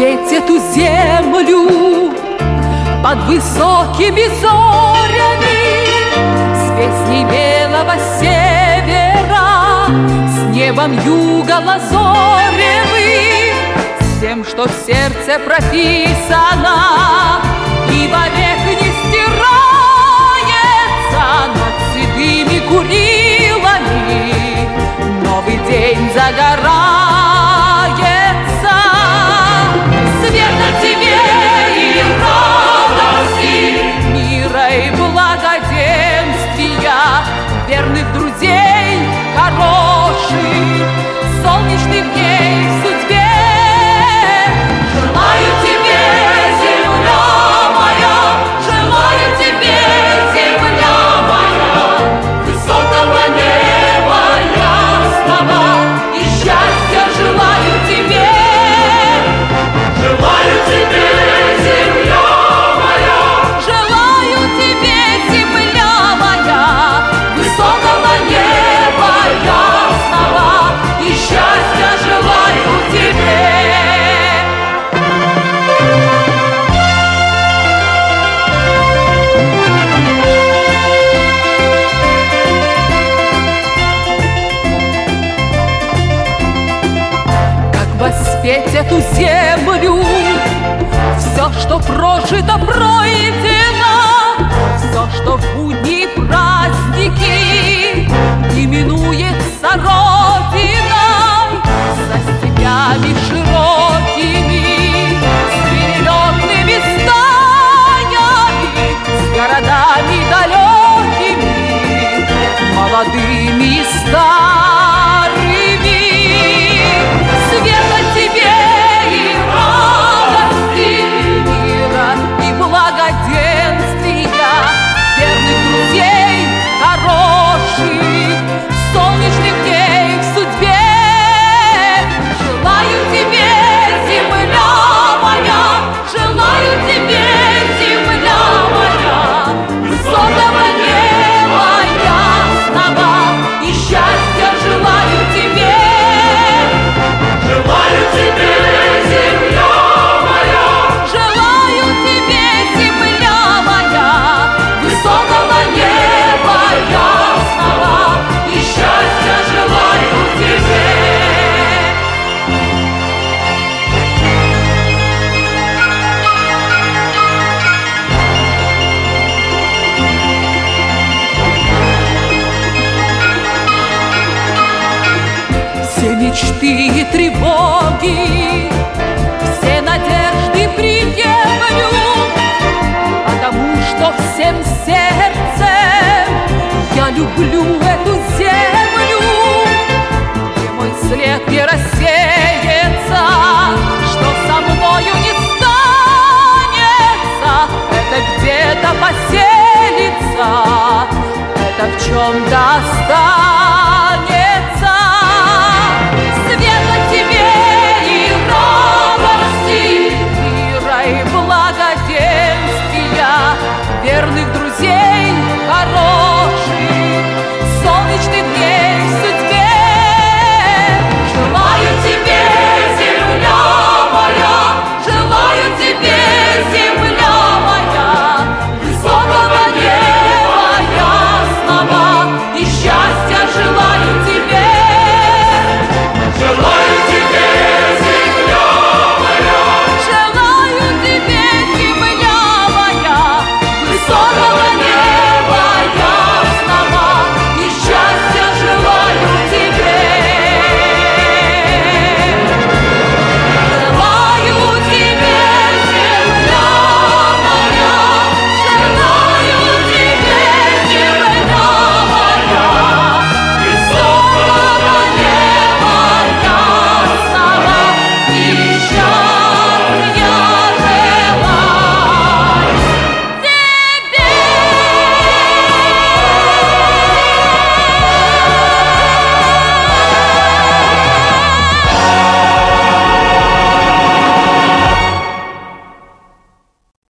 воспеть эту землю под высокими зорями, с песней белого севера, с небом юга лазоревым, с тем, что в сердце прописано и вовек не стирается над седыми Курилами. Новый день загорается, света тебе и радости, мира и благоденствия, верных друзей, хороших, солнечных дней в судьбе. Желаю тебе, земля моя, желаю тебе, земля моя, высокого неба ясного и счастья желаю тебе. Желаю тебе, земля моя, желаю тебе, земля моя, высокого неба ясного и счастья желаю тебе. Воспеть эту землю, все, что прожито, пройдено, все, что в будни и праздники именуется Родиной, со степями широкими, с перелетными стаями, с городами далекими, молодыми и старыми. Света тебе и радости, мира и благоденствия, верных друзей, хороших, солнечных дней в судьбе. Желаю тебе, земля моя, желаю тебе, земля моя, высокого неба ясного и счастья желаю тебе. Желаю тебе, земля моя, желаю тебе, земля моя, высокого неба ясного и счастья желаю тебе. Все мечты и тревоги, все надежды приемлю, потому что всем сердцем я люблю эту землю, где мой след не рассеется, что со мною не станется, это где-то поселится, это в чем-то останется.